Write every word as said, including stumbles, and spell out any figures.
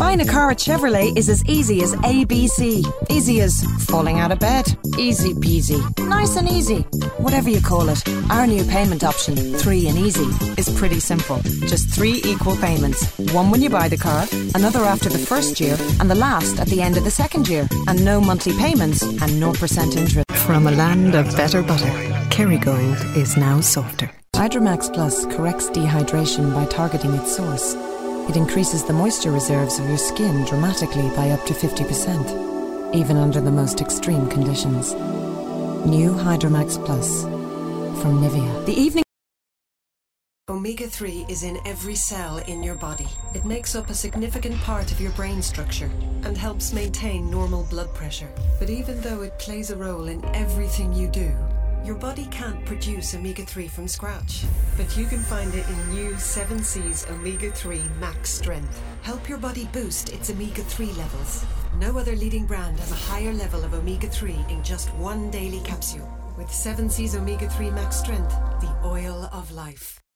Buying a car at Chevrolet is as easy as A B C. Easy as falling out of bed. Easy peasy. Nice and easy. Whatever you call it. Our new payment option, three and easy, is pretty simple. Just three equal payments. One when you buy the car, another after the first year, and the last at the end of the second year. And no monthly payments and zero percent interest. From a land of better butter, Kerrygold is now softer. Hydromax Plus corrects dehydration by targeting its source. It increases the moisture reserves of your skin dramatically by up to fifty percent, even under the most extreme conditions. New Hydromax Plus from Nivea. The evening omega three is in every cell in your body. It makes up a significant part of your brain structure and helps maintain normal blood pressure. But even though it plays a role in everything you do, your body can't produce omega three from scratch. But you can find it in new seven Seas omega three Max Strength. Help your body boost its omega three levels. No other leading brand has a higher level of omega three in just one daily capsule. With seven Seas omega three Max Strength, the oil of life.